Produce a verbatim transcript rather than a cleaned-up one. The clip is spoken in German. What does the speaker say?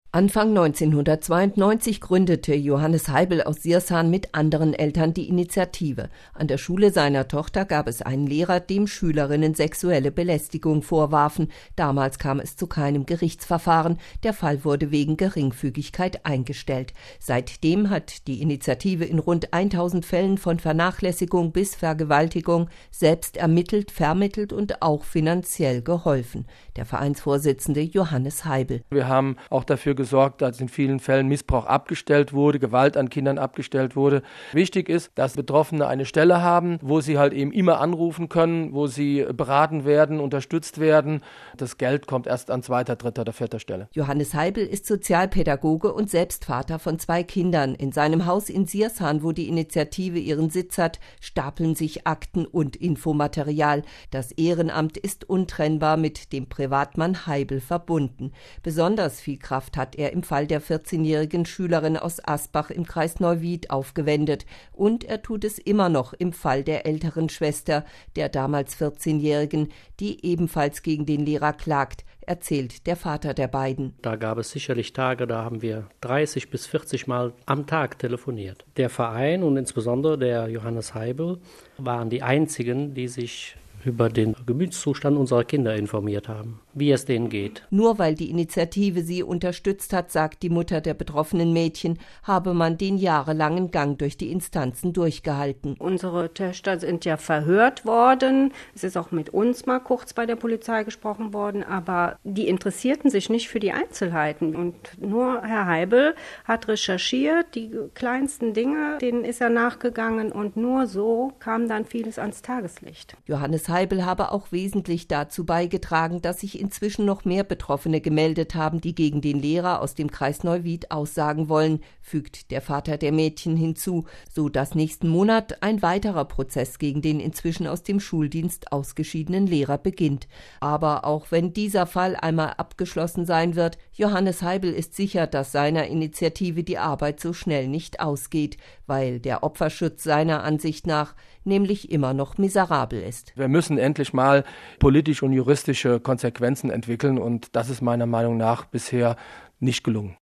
Anfang neunzehnhundertzweiundneunzig gründete Johannes Heibel aus Siershahn mit anderen Eltern die Initiative. An der Schule seiner Tochter gab es einen Lehrer, dem Schülerinnen sexuelle Belästigung vorwarfen. Damals kam es zu keinem Gerichtsverfahren. Der Fall wurde wegen Geringfügigkeit eingestellt. Seitdem hat die Initiative in rund tausend Fällen von Vernachlässigung bis Vergewaltigung selbst ermittelt, vermittelt und auch finanziell geholfen. Der Vereinsvorsitzende Johannes Heibel. Wir haben auch dafür gesorgt, dass in vielen Fällen Missbrauch abgestellt wurde, Gewalt an Kindern abgestellt wurde. Wichtig ist, dass Betroffene eine Stelle haben, wo sie halt eben immer anrufen können, wo sie beraten werden, unterstützt werden. Das Geld kommt erst an zweiter, dritter oder vierter Stelle. Johannes Heibel ist Sozialpädagoge und selbst Vater von zwei Kindern. In seinem Haus in Siershahn, wo die Initiative ihren Sitz hat, stapeln sich Akten und Infomaterial. Das Ehrenamt ist untrennbar mit dem Privatmann Heibel verbunden. Besonders viel Kraft hat er im Fall der vierzehnjährigen Schülerin aus Asbach im Kreis Neuwied aufgewendet. Und er tut es immer noch im Fall der älteren Schwester, der damals vierzehnjährigen, die ebenfalls gegen den Lehrer klagt, erzählt der Vater der beiden. Da gab es sicherlich Tage, da haben wir dreißig bis vierzig Mal am Tag telefoniert. Der Verein und insbesondere der Johannes Heibel waren die einzigen, die sich über den Gemütszustand unserer Kinder informiert haben, wie es denen geht. Nur weil die Initiative sie unterstützt hat, sagt die Mutter der betroffenen Mädchen, habe man den jahrelangen Gang durch die Instanzen durchgehalten. Unsere Töchter sind ja verhört worden. Es ist auch mit uns mal kurz bei der Polizei gesprochen worden, aber die interessierten sich nicht für die Einzelheiten. Und nur Herr Heibel hat recherchiert, die kleinsten Dinge, denen ist er nachgegangen und nur so kam dann vieles ans Tageslicht. Johannes Heibel habe auch wesentlich dazu beigetragen, dass sich inzwischen noch mehr Betroffene gemeldet haben, die gegen den Lehrer aus dem Kreis Neuwied aussagen wollen, fügt der Vater der Mädchen hinzu, so dass nächsten Monat ein weiterer Prozess gegen den inzwischen aus dem Schuldienst ausgeschiedenen Lehrer beginnt. Aber auch wenn dieser Fall einmal abgeschlossen sein wird, Johannes Heibel ist sicher, dass seiner Initiative die Arbeit so schnell nicht ausgeht, weil der Opferschutz seiner Ansicht nach nämlich immer noch miserabel ist. Wir müssen endlich mal politisch und juristische Konsequenzen entwickeln und das ist meiner Meinung nach bisher nicht gelungen.